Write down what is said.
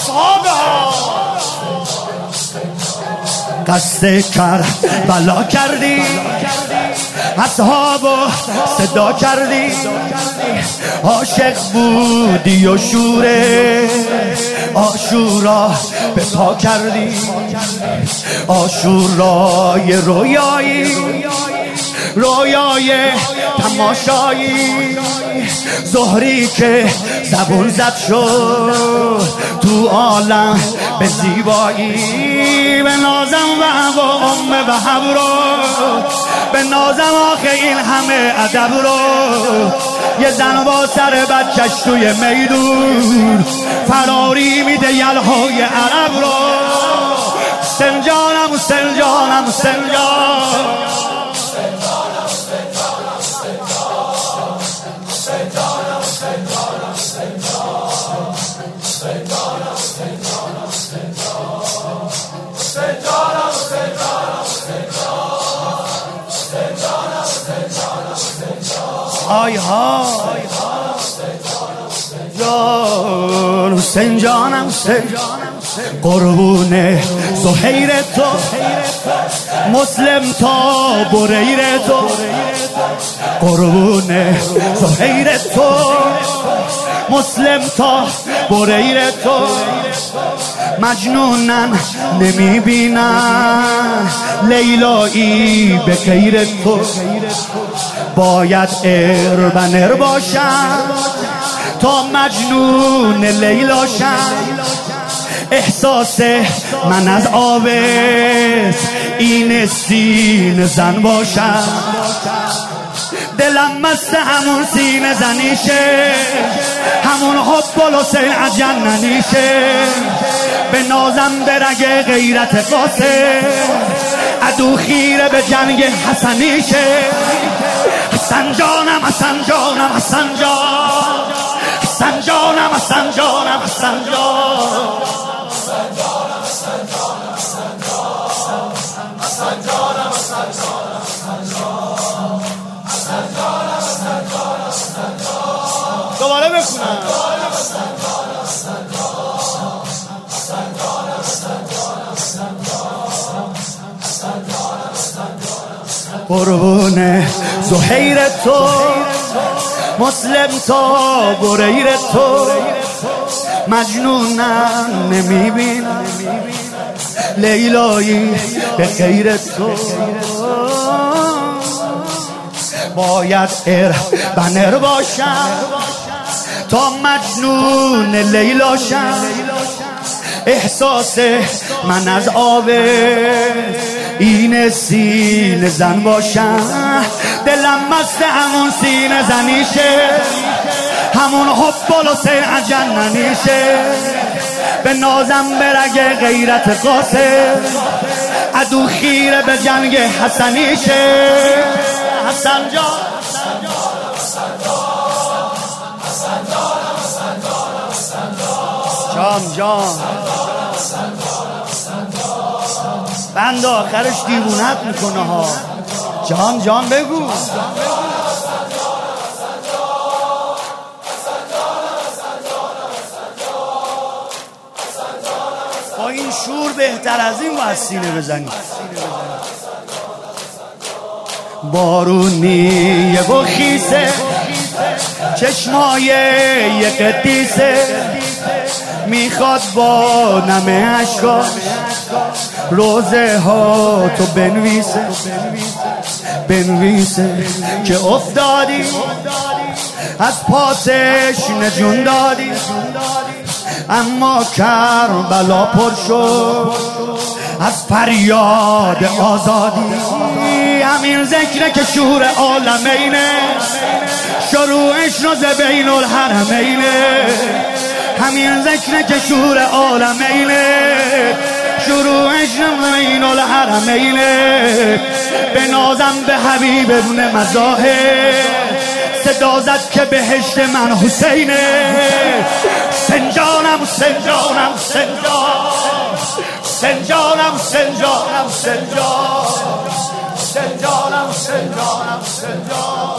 اصحابها. قصد کربلا کردی، اصحابو صدا کردی، عاشق بودی و شور عاشورا به پا کردی. عاشورای رویایی، رویای تماشایی، زهری که زبون زد شد تو عالم به زیبایی. به نازم و ام و حبرو، به نازم آخه این همه ادب رو. یه زن با سر بچش توی میدون فراری میده یلهای عرب رو. سنجانم سنجانم سنجان، آی ها جان حسین جانم، قربون زهیر تو، مسلم تا بریر تو، قربون زهیر تو، مسلم تا بریر تو. مجنونن نمیبینن لیلایی به غیر تو، باید اربنر باشم تا مجنون لیلاشم. احساس من از آبست این سینه زن باشم، دلم مست همون سینه زنیشه، همون حب الحسین عجننیشه. به نازم برگ غیرت قاسم، عدو خیره به جنگ حسنیشه. حسن جانم حسن جانم حسن جان، حسن جانم حسن جانم حسن جان، دوباره بخونم. قربون زهیر تو، مسلم تا بریر تو، مجنونم نمیبینم لیلایی به غیر تو. باید اربنر باشم تا مجنون لیلاشم. احساس من از آبست این سینه زن باشم، دلم مست همون سینه زنیشه، همون حب الحسین عجننیشه. به نازم برگ غیرت قاسم، عدو خیره به جنگ حسنیشه. حسن جان جان جان بند آخرش دیوونت میکنه ها. جان جان بگو. با این شور بهتر از این باید سینه بزنی. بارونی و خیسه، چشمای یه قدیسه، میخواد با نمه عشقاش روزه ها تو بنویسه، بنویسه که افتادی از پاتش نجون دادی، اما کربلا پر شد از فریاد آزادی. همین ذکره که شور عالمینه، شروعش روز بین الحرمینه. همین ذکره که شور عالمینه، شروعش روز بین الحرمینه. به نازم به حبیب ابن مظاهر، صدا زد که بهشت من حسینه. سنجانم سنجانم سنجان، سنجانم سنجانم سنجان، سنجانم سنجانم سنجان.